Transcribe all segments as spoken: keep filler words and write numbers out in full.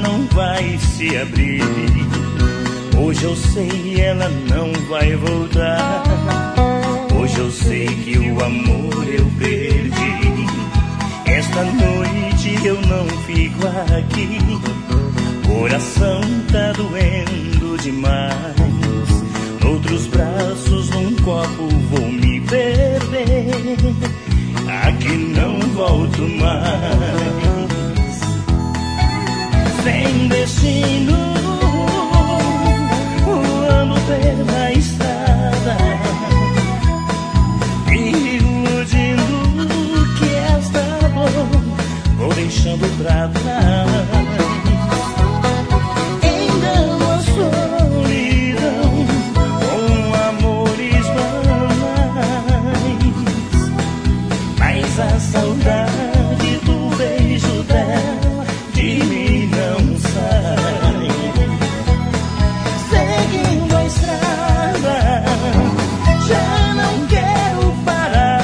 não vai se abrir. Hoje eu sei, ela não vai voltar. Hoje eu sei que o amor eu perdi. Esta noite eu não fico aqui. Coração tá doendo demais. Noutros braços, num copo vou me perder. Aqui não volto mais. Sem destino, voando pela estrada, me iludindo que esta dor vou deixando pra trás. Engano a solidão com amores banais, mas a saudade do beijo dela de mim não sai. Seguindo a estrada, já não quero parar.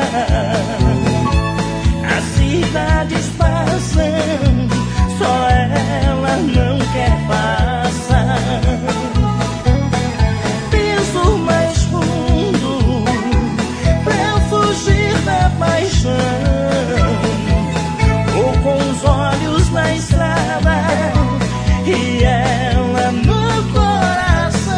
As cidades passam, só ela não quer passar. Penso mais fundo pra fugir da paixão. Vou com os olhos na estrada e ela no coração.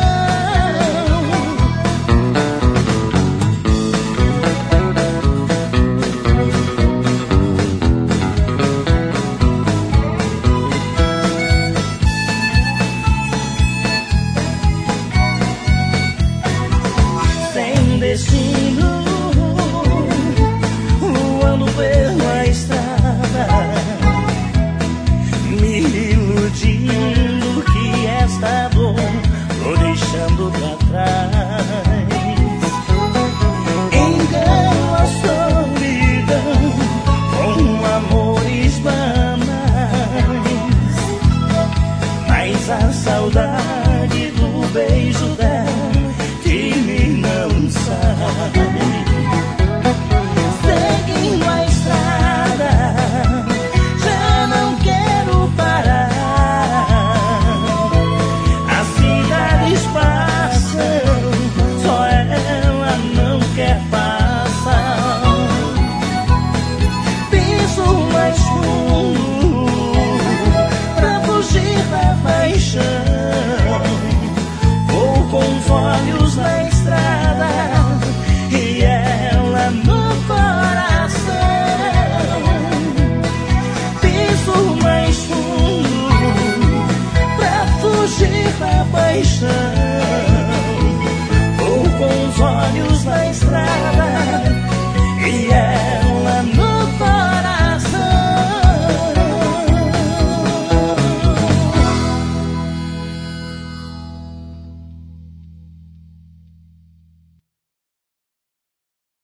Sem destino, voando pela estrada, me iludindo que esta dor vou deixando pra trás. Engano a solidão com amores banais, mas a saudade do beijo dela de mim não sai. Seguindo a estrada, já não quero parar. As cidades passam, só ela não quer passar. Penso mais fundo pra fugir da paixão. Vou com os olhos na estrada e ela no coração. Penso mais fundo pra fugir da paixão.